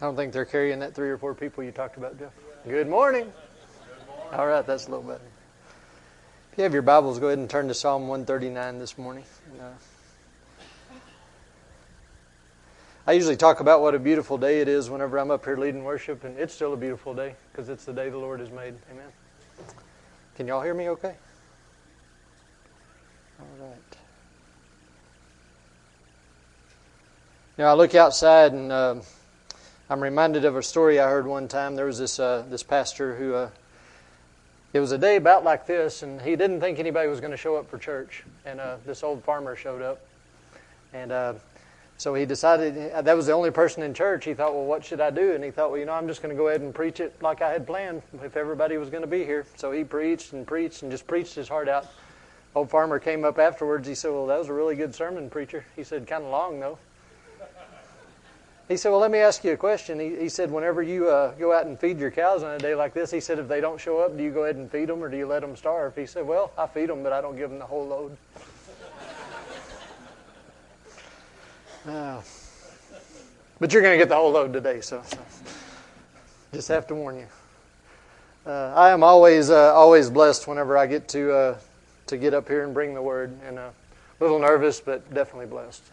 I don't think they're carrying that 3 or 4 people you talked about, Jeff. Good morning. All right, that's a little better. If you have your Bibles, go ahead and turn to Psalm 139 this morning. I usually talk about what a beautiful day it is whenever I'm up here leading worship, and it's still a beautiful day because it's the day the Lord has made. Amen. Can y'all hear me okay? All right. Now, I look outside, and I'm reminded of a story I heard one time. There was this pastor who, it was a day about like this, and he didn't think anybody was going to show up for church. And this old farmer showed up. And so he decided, that was the only person in church. He thought, well, what should I do? And he thought, well, I'm just going to go ahead and preach it like I had planned if everybody was going to be here. So he preached and just preached his heart out. Old farmer came up afterwards. He said, well, that was a really good sermon, preacher. He said, kind of long, though. He said, well, let me ask you a question. He said, whenever you go out and feed your cows on a day like this, he said, if they don't show up, do you go ahead and feed them or do you let them starve? He said, well, I feed them, but I don't give them the whole load. But you're going to get the whole load today, so just have to warn you. I am always blessed whenever I get to get up here and bring the word, and a little nervous, but definitely blessed.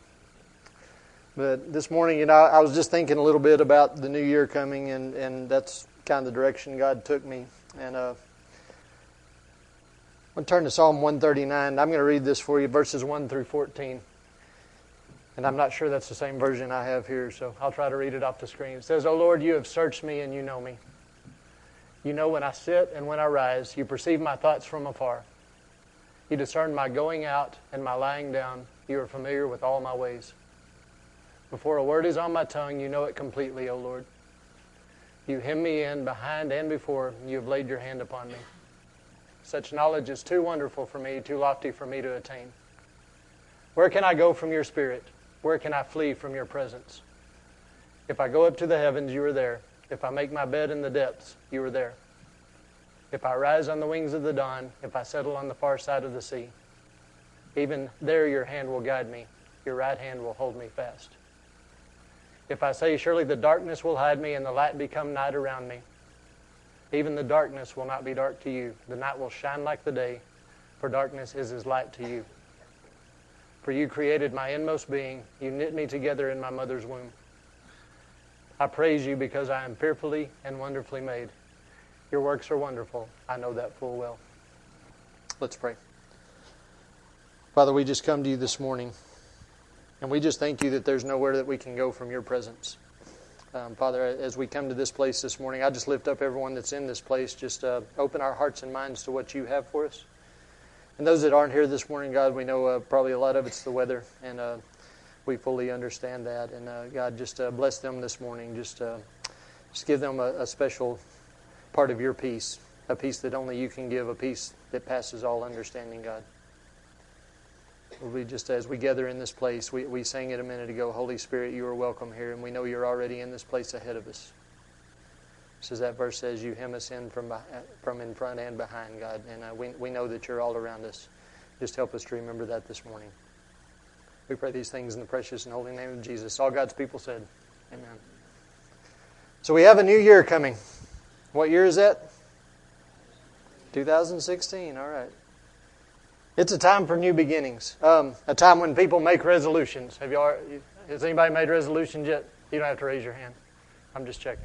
But this morning, I was just thinking a little bit about the new year coming, and that's kind of the direction God took me. And I'm going to turn to Psalm 139. I'm going to read this for you, verses 1 through 14. And I'm not sure that's the same version I have here, so I'll try to read it off the screen. It says, O Lord, you have searched me and you know me. You know when I sit and when I rise. You perceive my thoughts from afar. You discern my going out and my lying down. You are familiar with all my ways. Before a word is on my tongue, you know it completely, O Lord. You hem me in behind and before. You have laid your hand upon me. Such knowledge is too wonderful for me, too lofty for me to attain. Where can I go from your spirit? Where can I flee from your presence? If I go up to the heavens, you are there. If I make my bed in the depths, you are there. If I rise on the wings of the dawn, if I settle on the far side of the sea, even there your hand will guide me. Your right hand will hold me fast. If I say, surely the darkness will hide me and the light become night around me, even the darkness will not be dark to you. The night will shine like the day, for darkness is as light to you. For you created my inmost being. You knit me together in my mother's womb. I praise you because I am fearfully and wonderfully made. Your works are wonderful. I know that full well. Let's pray. Father, we just come to you this morning, and we just thank you that there's nowhere that we can go from your presence. Father, as we come to this place this morning, I just lift up everyone that's in this place. Just open our hearts and minds to what you have for us. And those that aren't here this morning, God, we know probably a lot of it's the weather, and we fully understand that. And God, just bless them this morning. Just give them a special part of your peace, a peace that only you can give, a peace that passes all understanding, God. We just, as we gather in this place, we sang it a minute ago, Holy Spirit, you are welcome here, and we know you're already in this place ahead of us. Just as that verse says, you hem us in from in front and behind, God. And we know that you're all around us. Just help us to remember that this morning. We pray these things in the precious and holy name of Jesus. All God's people said, amen. So we have a new year coming. What year is that? 2016, all right. It's a time for new beginnings. A time when people make resolutions. Has anybody made resolutions yet? You don't have to raise your hand. I'm just checking.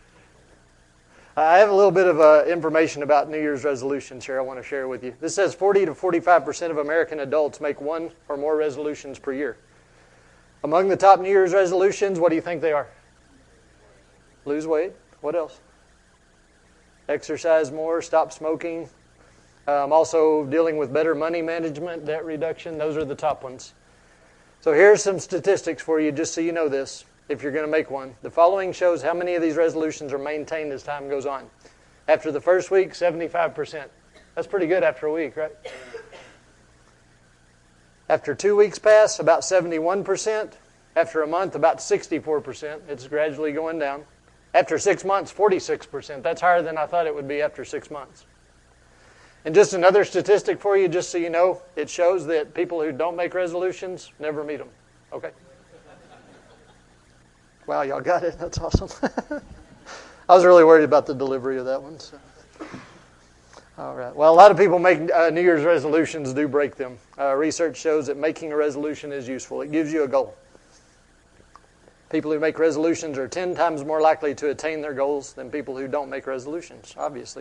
I have a little bit of information about New Year's resolutions here I want to share with you. This says 40 to 45% of American adults make one or more resolutions per year. Among the top New Year's resolutions, what do you think they are? Lose weight. What else? Exercise more, stop smoking. Also dealing with better money management, debt reduction. Those are the top ones. So here's some statistics for you just so you know this. If you're going to make one. The following shows how many of these resolutions are maintained as time goes on. After the first week, 75%. That's pretty good after a week, right? After 2 weeks pass, about 71%. After a month, about 64%. It's gradually going down. After 6 months, 46%. That's higher than I thought it would be after 6 months. And just another statistic for you, just so you know, it shows that people who don't make resolutions never meet them. Okay? Wow, y'all got it. That's awesome. I was really worried about the delivery of that one. So. All right. Well, a lot of people make New Year's resolutions, do break them. Research shows that making a resolution is useful. It gives you a goal. People who make resolutions are 10 times more likely to attain their goals than people who don't make resolutions, obviously.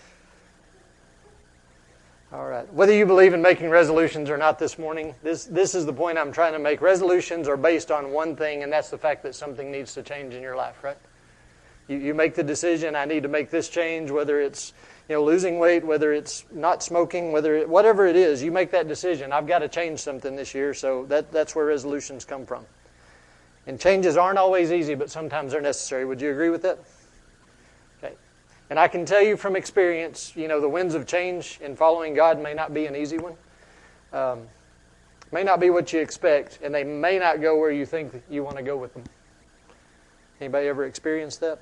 All right. Whether you believe in making resolutions or not this morning, this is the point I'm trying to make. Resolutions are based on one thing, and that's the fact that something needs to change in your life, right? You make the decision, I need to make this change, whether it's losing weight, whether it's not smoking, whatever it is, you make that decision. I've got to change something this year, so that's where resolutions come from. And changes aren't always easy, but sometimes they're necessary. Would you agree with that? Okay. And I can tell you from experience, the winds of change in following God may not be an easy one. May not be what you expect, and they may not go where you think you want to go with them. Anybody ever experienced that?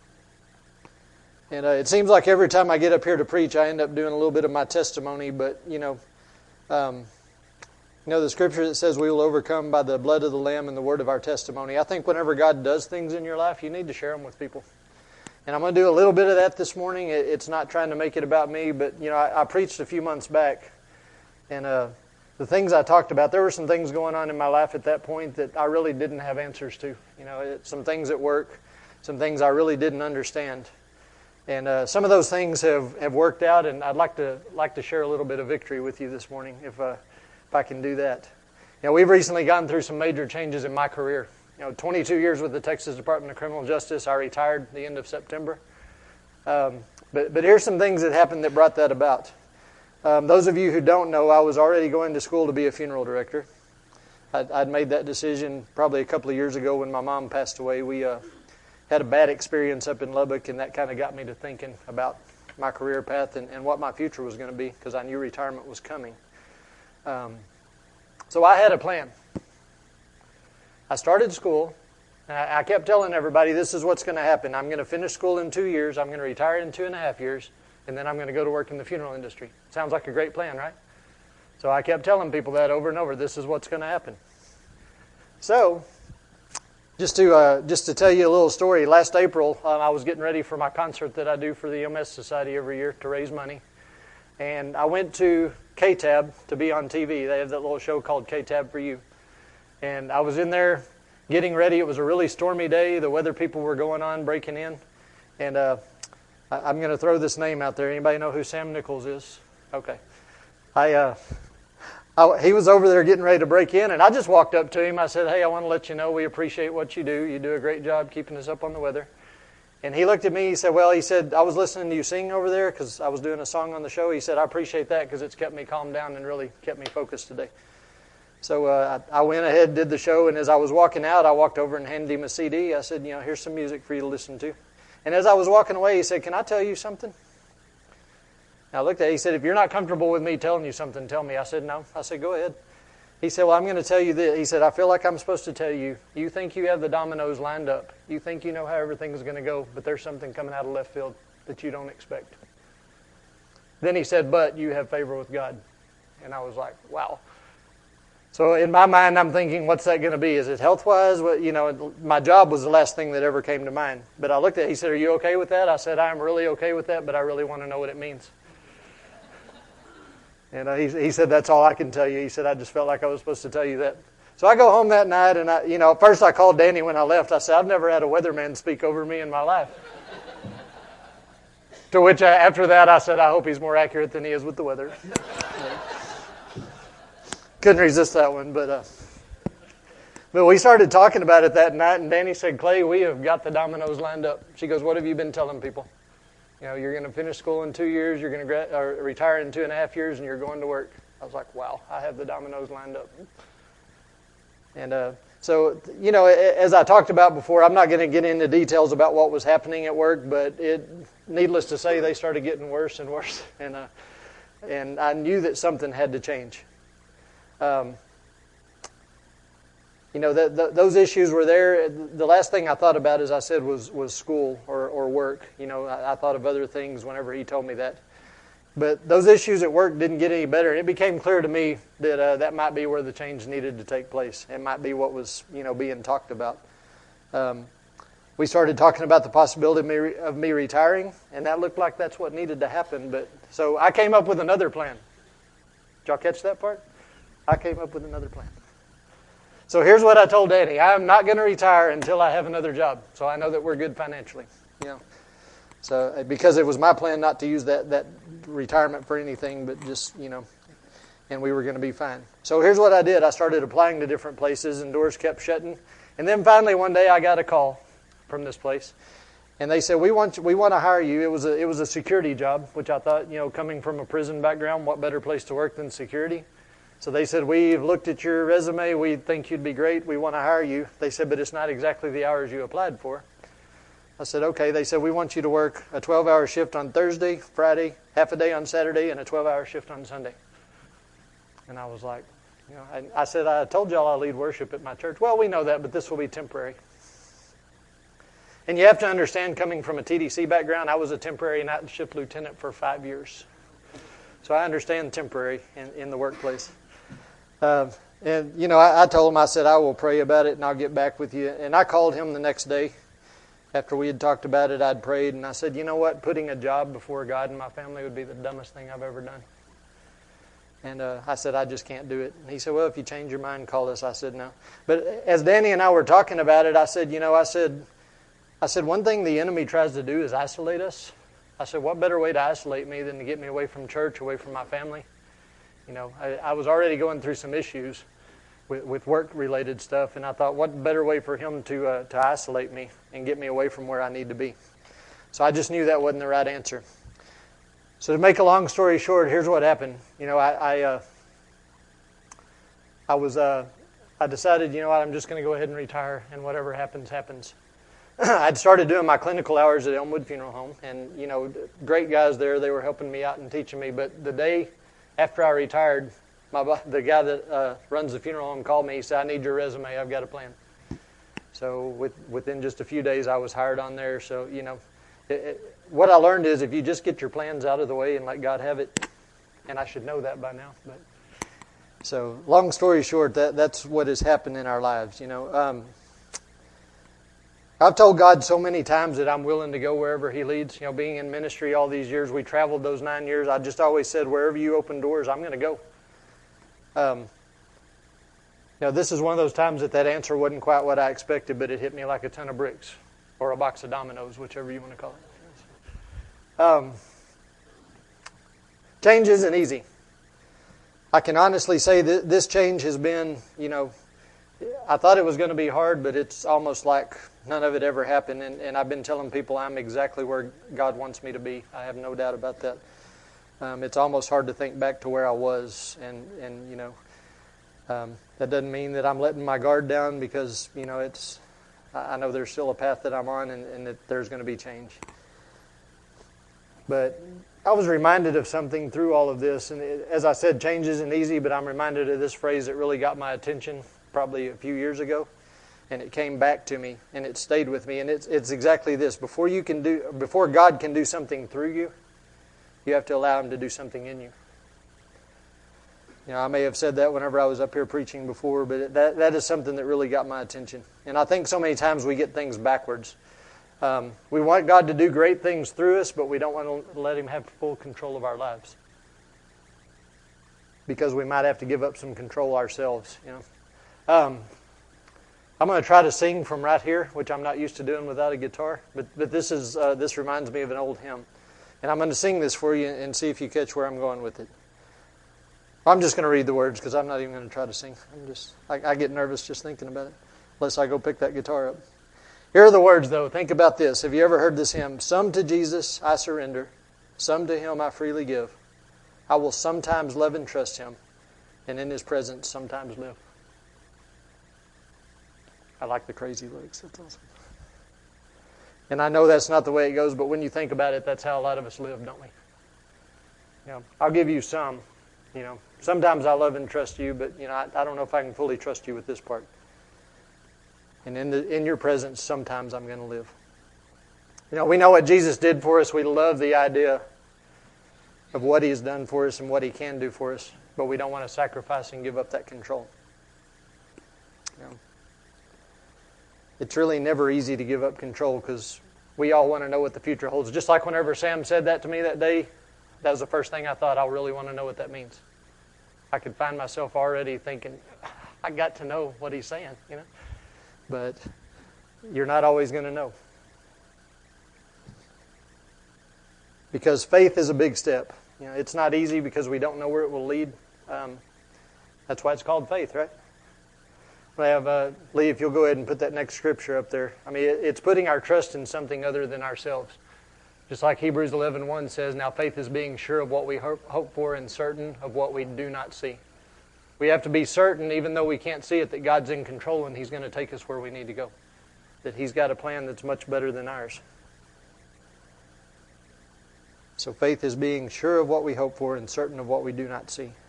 And it seems like every time I get up here to preach, I end up doing a little bit of my testimony, but, the scripture that says we will overcome by the blood of the Lamb and the word of our testimony. I think whenever God does things in your life, you need to share them with people. And I'm going to do a little bit of that this morning. It's not trying to make it about me, but, I preached a few months back. And the things I talked about, there were some things going on in my life at that point that I really didn't have answers to. Some things at work, some things I really didn't understand. And some of those things have worked out, and I'd like to share a little bit of victory with you this morning if I can do that. We've recently gone through some major changes in my career. 22 years with the Texas Department of Criminal Justice. I retired at the end of September. But here's some things that happened that brought that about. Those of you who don't know, I was already going to school to be a funeral director. I'd made that decision probably a couple of years ago when my mom passed away. We had a bad experience up in Lubbock, and that kind of got me to thinking about my career path and what my future was going to be, because I knew retirement was coming. So I had a plan. I started school, and I kept telling everybody, this is what's going to happen. I'm going to finish school in 2 years, I'm going to retire in 2.5 years, and then I'm going to go to work in the funeral industry. Sounds like a great plan, right? So I kept telling people that over and over, this is what's going to happen. So, just to tell you a little story, last April, I was getting ready for my concert that I do for the EMS Society every year to raise money. And I went to KTAB to be on TV. They have that little show called KTAB for You. And I was in there getting ready. It was a really stormy day. The weather people were going on, breaking in. And I'm going to throw this name out there. Anybody know who Sam Nichols is? Okay. He was over there getting ready to break in, and I just walked up to him. I said, hey, I want to let you know we appreciate what you do. You do a great job keeping us up on the weather. And he looked at me. He said, I was listening to you sing over there because I was doing a song on the show. He said, I appreciate that because it's kept me calmed down and really kept me focused today. So I went ahead, did the show, and as I was walking out, I walked over and handed him a CD. I said, here's some music for you to listen to. And as I was walking away, he said, can I tell you something? I looked at it. He said, if you're not comfortable with me telling you something, tell me. I said, no. I said, go ahead. He said, well, I'm going to tell you this. He said, I feel like I'm supposed to tell you. You think you have the dominoes lined up. You think you know how everything's going to go, but there's something coming out of left field that you don't expect. Then he said, but you have favor with God. And I was like, wow. So in my mind, I'm thinking, what's that going to be? Is it health-wise? My job was the last thing that ever came to mind. But I looked at it. He said, are you okay with that? I said, I'm really okay with that, but I really want to know what it means. And he said, that's all I can tell you. He said, I just felt like I was supposed to tell you that. So I go home that night, and at first I called Danny when I left. I said, I've never had a weatherman speak over me in my life. To which, after that, I said, I hope he's more accurate than he is with the weather. Couldn't resist that one, but we started talking about it that night, and Danny said, Clay, we have got the dominoes lined up. She goes, what have you been telling people? You're going to finish school in 2 years, you're going to retire in 2.5 years, and you're going to work. I was like, wow, I have the dominoes lined up. And so, as I talked about before, I'm not going to get into details about what was happening at work, but needless to say, they started getting worse and worse. And I knew that something had to change. Those issues were there. The last thing I thought about, as I said, was school or work. I thought of other things whenever he told me that. But those issues at work didn't get any better. And it became clear to me that that might be where the change needed to take place. It might be what was, being talked about. we started talking about the possibility of me retiring, and that looked like that's what needed to happen. So I came up with another plan. Did y'all catch that part? I came up with another plan. So here's what I told Danny. I'm not going to retire until I have another job, so I know that we're good financially. So because it was my plan not to use that retirement for anything, but just, and we were going to be fine. So here's what I did. I started applying to different places, and doors kept shutting. And then finally one day I got a call from this place, and they said, we want to hire you. It was a security job, which I thought, coming from a prison background, what better place to work than security? So they said, we've looked at your resume. We think you'd be great. We want to hire you. They said, but it's not exactly the hours you applied for. I said, okay. They said, we want you to work a 12-hour shift on Thursday, Friday, half a day on Saturday, and a 12-hour shift on Sunday. And I was like, I said, I told y'all I lead worship at my church. Well, we know that, but this will be temporary. And you have to understand, coming from a TDC background, I was a temporary night shift lieutenant for 5 years. So I understand temporary in the workplace. I told him, I said, I will pray about it and I'll get back with you. And I called him the next day. After we had talked about it, I'd prayed, and I said, you know what? Putting a job before God and my family would be the dumbest thing I've ever done. And I said, I just can't do it. And he said, well, if you change your mind, call us. I said, no. But as Danny and I were talking about it, I said, one thing the enemy tries to do is isolate us. I said, what better way to isolate me than to get me away from church, away from my family? I was already going through some issues with work-related stuff, and I thought, what better way for him to isolate me and get me away from where I need to be? So I just knew that wasn't the right answer. So to make a long story short, here's what happened. I decided, I'm just going to go ahead and retire, and whatever happens, happens. I'd started doing my clinical hours at Elmwood Funeral Home, and, great guys there. They were helping me out and teaching me. But the day after I retired, the guy that runs the funeral home called me. He said, I need your resume. I've got a plan. So within just a few days, I was hired on there. So, what I learned is if you just get your plans out of the way and let God have it, and I should know that by now. So long story short, that's what has happened in our lives. I've told God so many times that I'm willing to go wherever He leads. Being in ministry all these years, we traveled those 9 years. I just always said, wherever you open doors, I'm going to go. This is one of those times that answer wasn't quite what I expected, but it hit me like a ton of bricks, or a box of dominoes, whichever you want to call it. Change isn't easy. I can honestly say that this change has been, I thought it was going to be hard, but it's almost like none of it ever happened. And I've been telling people I'm exactly where God wants me to be. I have no doubt about that. It's almost hard to think back to where I was, and that doesn't mean that I'm letting my guard down, because I know there's still a path that I'm on, and that there's going to be change. But I was reminded of something through all of this, and as I said, change isn't easy, but I'm reminded of this phrase that really got my attention probably a few years ago, and it came back to me, and it stayed with me, and it's exactly this: before God can do something through you, you have to allow Him to do something in you. I may have said that whenever I was up here preaching before, but that is something that really got my attention. And I think so many times we get things backwards. We want God to do great things through us, but we don't want to let Him have full control of our lives, because we might have to give up some control ourselves. I'm going to try to sing from right here, which I'm not used to doing without a guitar. But this reminds me of an old hymn. And I'm going to sing this for you and see if you catch where I'm going with it. I'm just going to read the words, because I'm not even going to try to sing. I get nervous just thinking about it, unless I go pick that guitar up. Here are the words, though. Think about this. Have you ever heard this hymn? Some to Jesus I surrender, some to Him I freely give. I will sometimes love and trust Him, and in His presence sometimes live. I like the crazy lyrics. That's awesome. And I know that's not the way it goes, but when you think about it, that's how a lot of us live, don't we? I'll give you some. Sometimes I love and trust you, but I don't know if I can fully trust you with this part. And in your presence, sometimes I'm going to live. We know what Jesus did for us. We love the idea of what He has done for us and what He can do for us, but we don't want to sacrifice and give up that control. it's really never easy to give up control because we all want to know what the future holds. Just like whenever Sam said that to me that day, that was the first thing I thought. I really want to know what that means. I could find myself already thinking, I got to know what he's saying, you know. But you're not always going to know. Because faith is a big step. You know, it's not easy because we don't know where it will lead. That's why it's called faith, right? We have Lee, if you'll go ahead and put that next scripture up there. I mean, it's putting our trust in something other than ourselves. Just like Hebrews 11:1 says, now faith is being sure of what we hope for and certain of what we do not see. We have to be certain, even though we can't see it, that God's in control and He's going to take us where we need to go. That He's got a plan that's much better than ours. So faith is being sure of what we hope for and certain of what we do not see.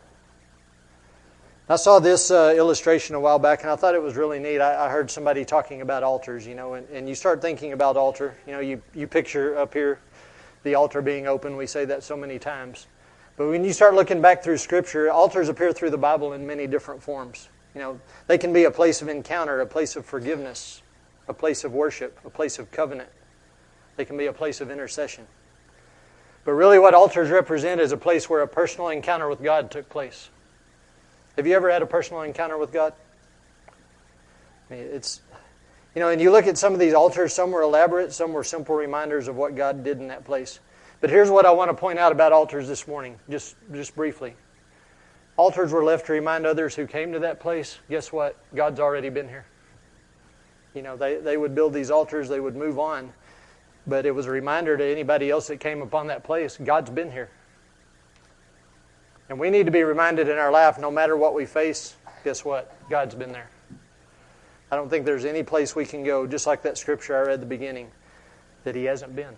I saw this illustration a while back, and I thought it was really neat. I heard somebody talking about altars, you know, and you start thinking about altar. You know, you picture up here the altar being open. We say that so many times. But when you start looking back through Scripture, altars appear through the Bible in many different forms. You know, they can be a place of encounter, a place of forgiveness, a place of worship, a place of covenant. They can be a place of intercession. But really what altars represent is a place where a personal encounter with God took place. Have you ever had a personal encounter with God? I mean, it's, you know, and you look at some of these altars, some were elaborate, some were simple reminders of what God did in that place. But here's what I want to point out about altars this morning, just briefly. Altars were left to remind others who came to that place, guess what? God's already been here. You know, they would build these altars, they would move on. But it was a reminder to anybody else that came upon that place, God's been here. And we need to be reminded in our life, no matter what we face, guess what? God's been there. I don't think there's any place we can go, just like that scripture I read at the beginning, that He hasn't been.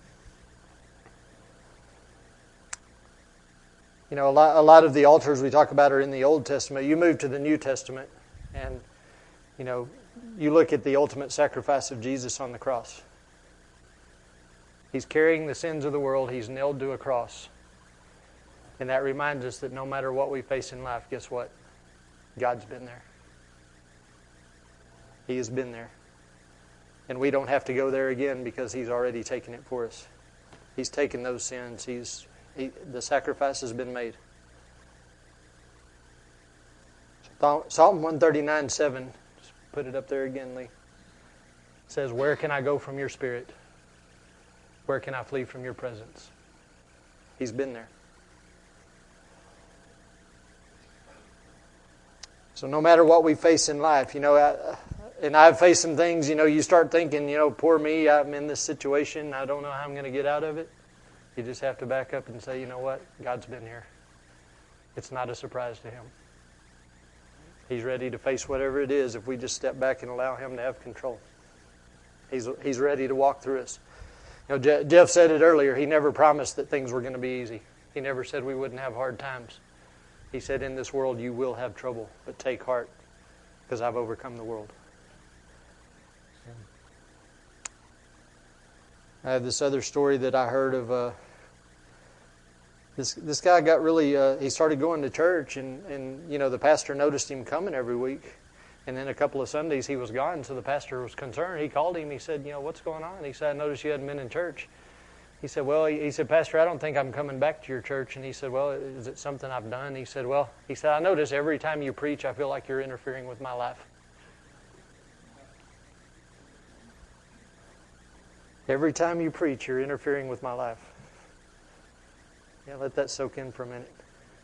You know, a lot of the altars we talk about are in the Old Testament. You move to the New Testament, and, you know, you look at the ultimate sacrifice of Jesus on the cross. He's carrying the sins of the world. He's nailed to a cross. And that reminds us that no matter what we face in life, guess what? God's been there. He has been there. And we don't have to go there again because He's already taken it for us. He's taken those sins. The sacrifice has been made. Psalm 139:7, just put it up there again, Lee. It says, where can I go from your Spirit? Where can I flee from your presence? He's been there. So no matter what we face in life, you know, and I've faced some things, you know, you start thinking, you know, poor me, I'm in this situation, I don't know how I'm going to get out of it. You just have to back up and say, you know what, God's been here. It's not a surprise to Him. He's ready to face whatever it is if we just step back and allow Him to have control. He's ready to walk through us. You know, Jeff said it earlier, he never promised that things were going to be easy. He never said we wouldn't have hard times. He said, in this world you will have trouble, but take heart, because I've overcome the world. I have this other story that I heard of. This guy got really, he started going to church, and you know, the pastor noticed him coming every week. And then a couple of Sundays he was gone, so the pastor was concerned. He called him, he said, you know, what's going on? He said, I noticed you hadn't been in church. He said, well, he said, Pastor, I don't think I'm coming back to your church. And he said, well, is it something I've done? He said, I notice every time you preach, I feel like you're interfering with my life. Every time you preach, you're interfering with my life. Yeah, let that soak in for a minute.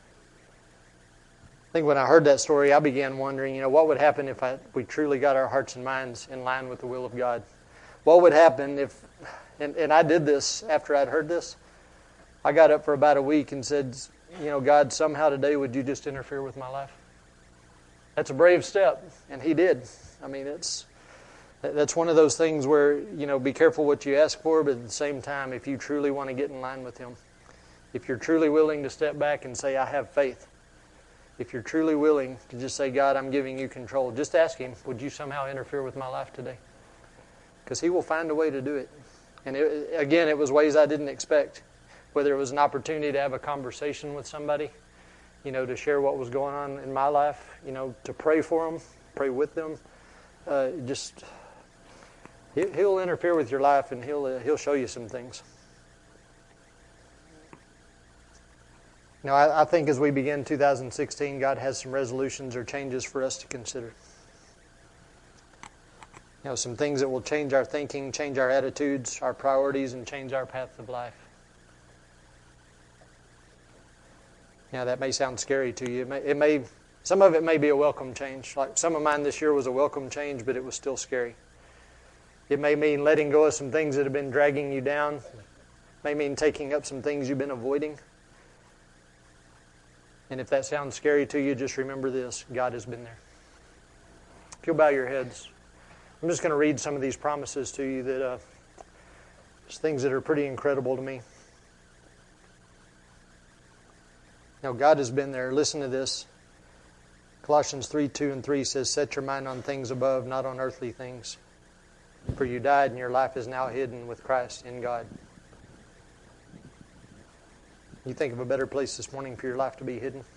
I think when I heard that story, I began wondering, you know, what would happen if we truly got our hearts and minds in line with the will of God? What would happen if, and I did this after I'd heard this, I got up for about a week and said, you know, God, somehow today would you just interfere with my life? That's a brave step, and He did. I mean, that's one of those things where, you know, be careful what you ask for, but at the same time, if you truly want to get in line with Him, if you're truly willing to step back and say, I have faith, if you're truly willing to just say, God, I'm giving you control, just ask Him, would you somehow interfere with my life today? Because He will find a way to do it. And again, it was ways I didn't expect. Whether it was an opportunity to have a conversation with somebody, you know, to share what was going on in my life, you know, to pray for them, pray with them. He'll interfere with your life, and He'll show you some things. Now, I think as we begin 2016, God has some resolutions or changes for us to consider. Some things that will change our thinking, change our attitudes, our priorities, and change our path of life. That may sound scary to you. Some of it may be a welcome change. Like some of mine this year was a welcome change, but it was still scary. It may mean letting go of some things that have been dragging you down. It may mean taking up some things you've been avoiding. And if that sounds scary to you, just remember this: God has been there. If you'll bow your heads, I'm just going to read some of these promises to you that just things that are pretty incredible to me. God has been there. Listen to this. Colossians 3:2-3 says, "Set your mind on things above, not on earthly things. For you died, and your life is now hidden with Christ in God." You think of a better place this morning for your life to be hidden?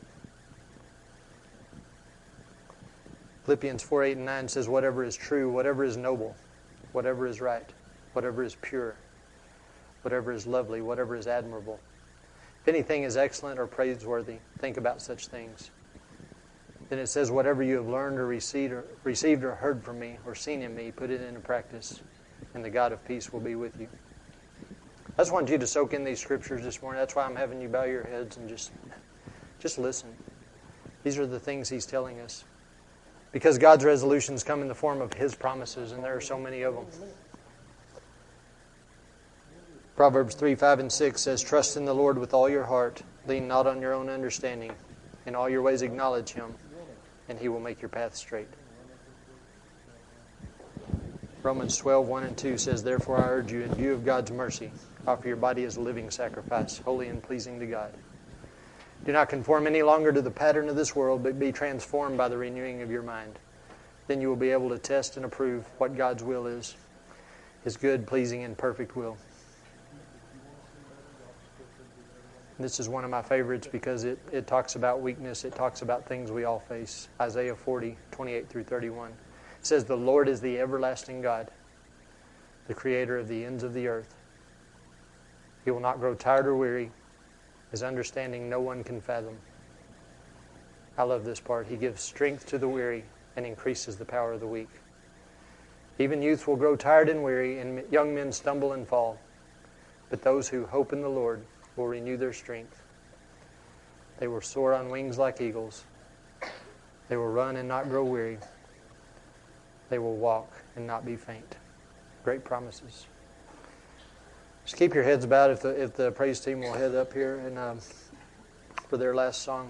Philippians 4:8-9 says, "Whatever is true, whatever is noble, whatever is right, whatever is pure, whatever is lovely, whatever is admirable. If anything is excellent or praiseworthy, think about such things." Then it says, "Whatever you have learned or received or heard from me or seen in me, put it into practice, and the God of peace will be with you." I just want you to soak in these scriptures this morning. That's why I'm having you bow your heads and just listen. These are the things He's telling us. Because God's resolutions come in the form of His promises, and there are so many of them. Proverbs 3:5-6 says, "Trust in the Lord with all your heart. Lean not on your own understanding. In all your ways acknowledge Him, and He will make your path straight." Romans 12:1-2 says, "Therefore I urge you, in view of God's mercy, offer your body as a living sacrifice, holy and pleasing to God. Do not conform any longer to the pattern of this world, but be transformed by the renewing of your mind. Then you will be able to test and approve what God's will is, His good, pleasing, and perfect will." This is one of my favorites because it talks about weakness. It talks about things we all face. Isaiah 40:28-31. It says, "The Lord is the everlasting God, the creator of the ends of the earth. He will not grow tired or weary. His understanding no one can fathom." I love this part. "He gives strength to the weary and increases the power of the weak. Even youth will grow tired and weary, and young men stumble and fall. But those who hope in the Lord will renew their strength. They will soar on wings like eagles. They will run and not grow weary. They will walk and not be faint." Great promises. Just keep your heads bowed if the praise team will head up here and for their last song.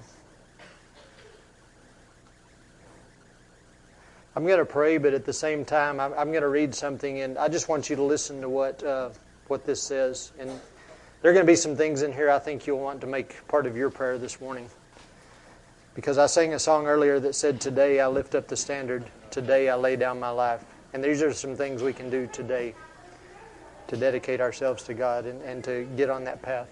I'm going to pray, but at the same time, I'm going to read something, and I just want you to listen to what this says. And there are going to be some things in here I think you'll want to make part of your prayer this morning. Because I sang a song earlier that said, "Today I lift up the standard. Today I lay down my life." And these are some things we can do today to dedicate ourselves to God and to get on that path.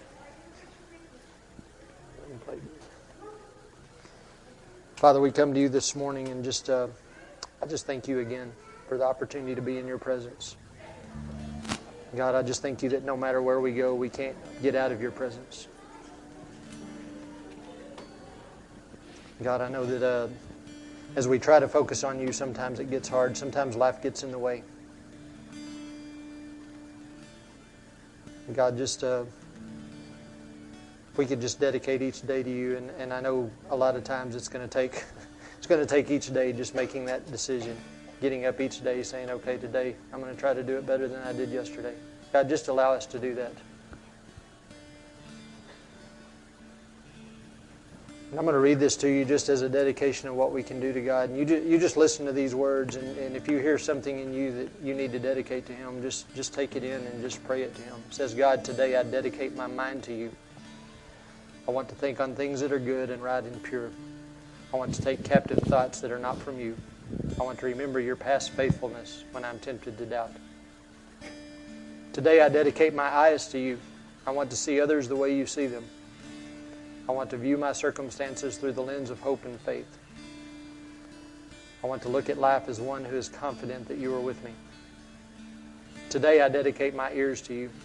Father, we come to you this morning and I just thank you again for the opportunity to be in your presence. God, I just thank you that no matter where we go, we can't get out of your presence. God, I know that as we try to focus on you, sometimes it gets hard. Sometimes life gets in the way. God, just if we could just dedicate each day to you, and I know a lot of times it's going to take each day just making that decision, getting up each day saying, "Okay, today I'm going to try to do it better than I did yesterday." God, just allow us to do that. And I'm going to read this to you just as a dedication of what we can do to God. And you just listen to these words, and if you hear something in you that you need to dedicate to Him, just take it in and just pray it to Him. It says, "God, today I dedicate my mind to you. I want to think on things that are good and right and pure. I want to take captive thoughts that are not from you. I want to remember your past faithfulness when I'm tempted to doubt. Today I dedicate my eyes to you. I want to see others the way you see them. I want to view my circumstances through the lens of hope and faith. I want to look at life as one who is confident that you are with me. Today I dedicate my ears to you.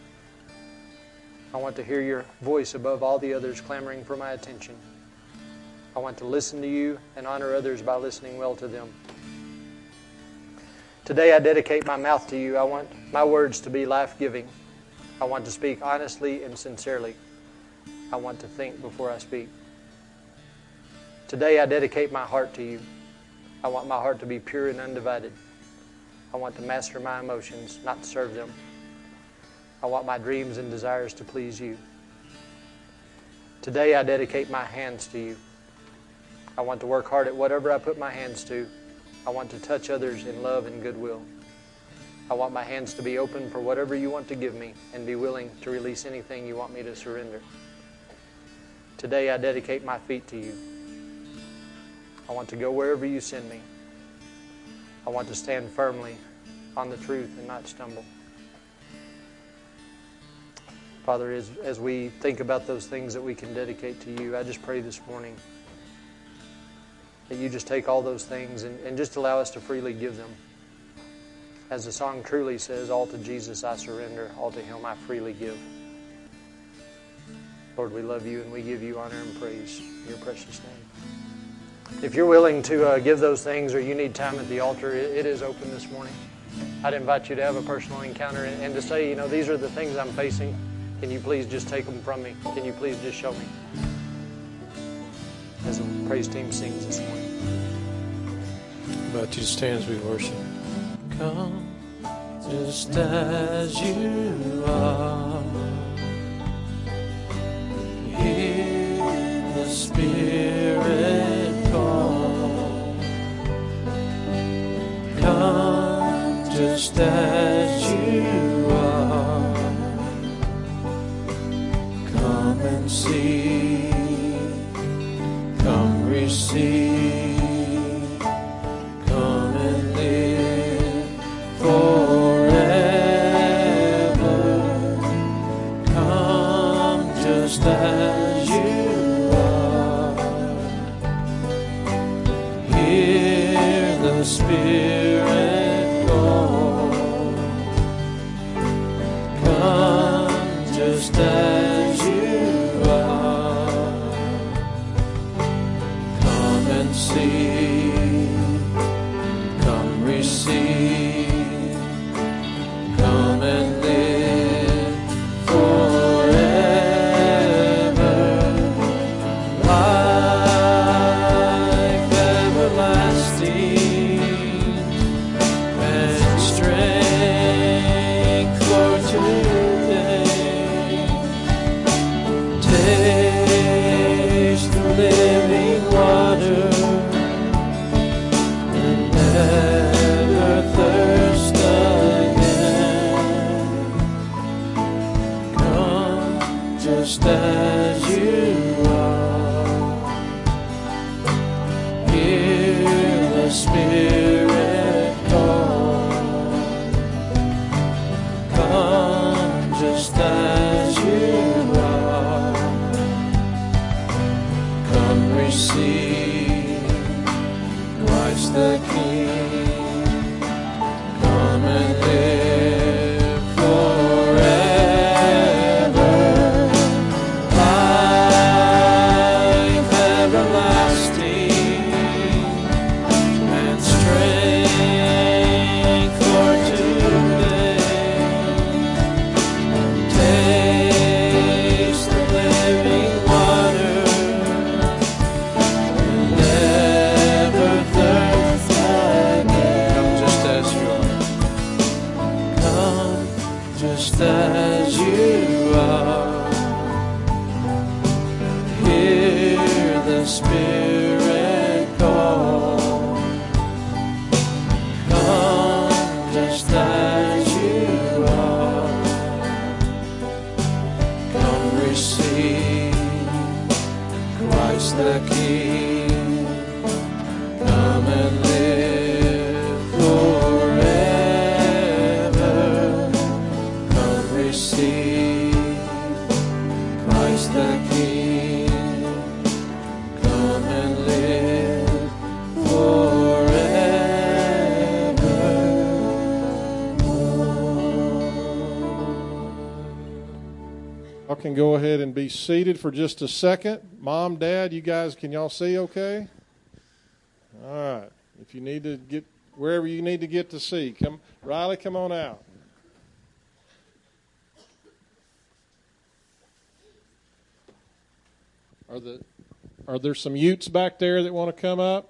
I want to hear your voice above all the others clamoring for my attention. I want to listen to you and honor others by listening well to them. Today I dedicate my mouth to you. I want my words to be life-giving. I want to speak honestly and sincerely. I want to think before I speak. Today I dedicate my heart to you. I want my heart to be pure and undivided. I want to master my emotions, not to serve them. I want my dreams and desires to please you. Today I dedicate my hands to you. I want to work hard at whatever I put my hands to. I want to touch others in love and goodwill. I want my hands to be open for whatever you want to give me and be willing to release anything you want me to surrender. Today I dedicate my feet to you. I want to go wherever you send me. I want to stand firmly on the truth and not stumble. Father, as we think about those things that we can dedicate to you, I just pray this morning that you just take all those things and just allow us to freely give them. As the song truly says, all to Jesus I surrender, all to Him I freely give. Lord, we love you and we give you honor and praise in your precious name. If you're willing to give those things or you need time at the altar, it is open this morning. I'd invite you to have a personal encounter and to say, you know, these are the things I'm facing. Can you please just take them from me? Can you please just show me? As the praise team sings this morning. About you to stand as we worship. Come just as you are. Hear the Spirit call. Come just as you are. Come and see. Come receive. Come and live forever. Come just as you are. Hear the Spirit call. Come just as you are. Come and see. Come receive. Come and live forever. Life everlasting and strength for today. Taste the living water and never thirst again. Come just as you are. Hear the Spirit call. Come just as you are. Come receive Christ the King. Come and live forever. Life everlasting and strength for today. Taste the living water and never thirst again. Come just as you are. Come just as you are. Hear the Spirit call. Come just as you are. Come receive Christ the King. Come and live forever. Come receive Christ the King. Come and live forever. Y'all can go ahead and be seated for just a second. Mom, Dad, you guys, can y'all see okay? All right. If you need to get wherever you need to get to see, come, Riley, come on out. Are there some Utes back there that want to come up?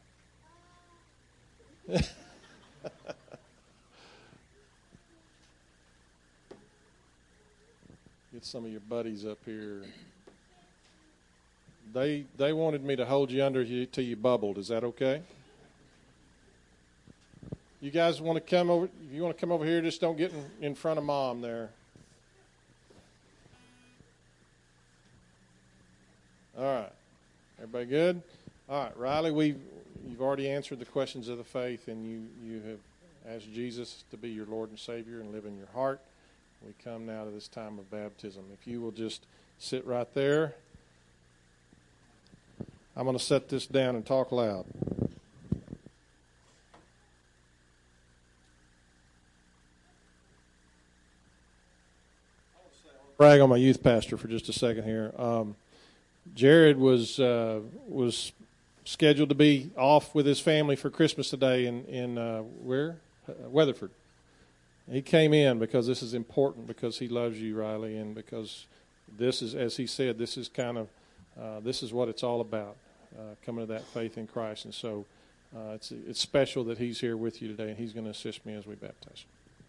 Get some of your buddies up here. They wanted me to hold you under you till you bubbled. Is that okay? You guys want to come over? If you want to come over here, just don't get in front of Mom there. All right. Everybody good? All right, Riley, you've already answered the questions of the faith, and you have asked Jesus to be your Lord and Savior and live in your heart. We come now to this time of baptism. If you will just sit right there. I'm going to set this down and talk loud. Brag on my youth pastor for just a second here. Jared was scheduled to be off with his family for Christmas today in where? Weatherford. He came in because this is important, because he loves you, Riley, and because this is, as he said, this is kind of this is what it's all about, coming to that faith in Christ. And so it's special that he's here with you today, and he's going to assist me as we baptize.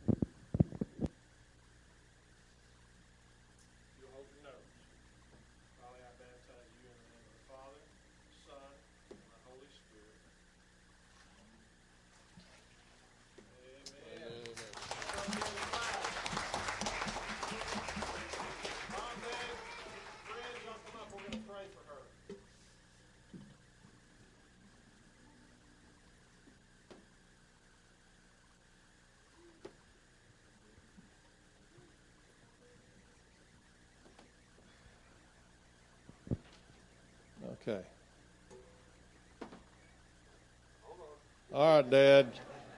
Okay. All right, Dad.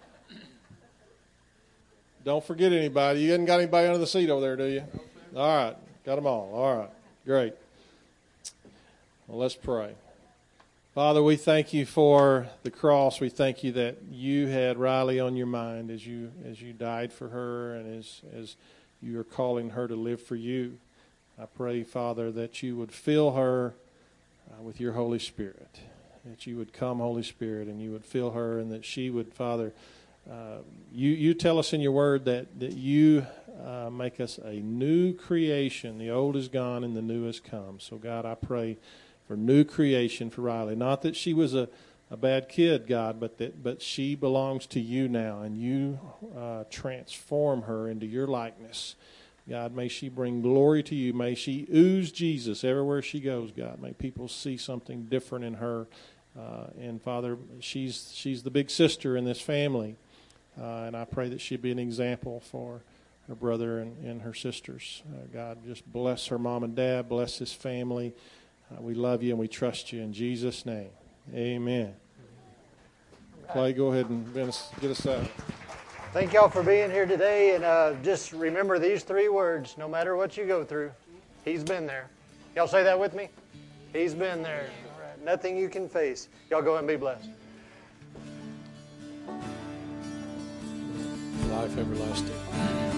Don't forget anybody. You haven't got anybody under the seat over there, do you? All right. Got them all. All right. Great. Well, let's pray. Father, we thank you for the cross. We thank you that you had Riley on your mind as you died for her and as you are calling her to live for you. I pray, Father, that you would fill her with your Holy Spirit, that you would come, Holy Spirit, and you would fill her, and that she would, Father, you tell us in your word that you make us a new creation. The old is gone and the new has come. So, God, I pray for new creation for Riley. Not that she was a bad kid, God, but she belongs to you now, and you transform her into your likeness. God, may she bring glory to you. May she ooze Jesus everywhere she goes, God. May people see something different in her. And, Father, she's the big sister in this family. And I pray that she'd be an example for her brother and her sisters. God, just bless her mom and dad. Bless his family. We love you and we trust you. In Jesus' name, amen. Clay, go ahead and get us out. Thank y'all for being here today, and just remember these 3 words, no matter what you go through, He's been there. Y'all say that with me? He's been there. All right. Nothing you can face. Y'all go and be blessed. Life everlasting.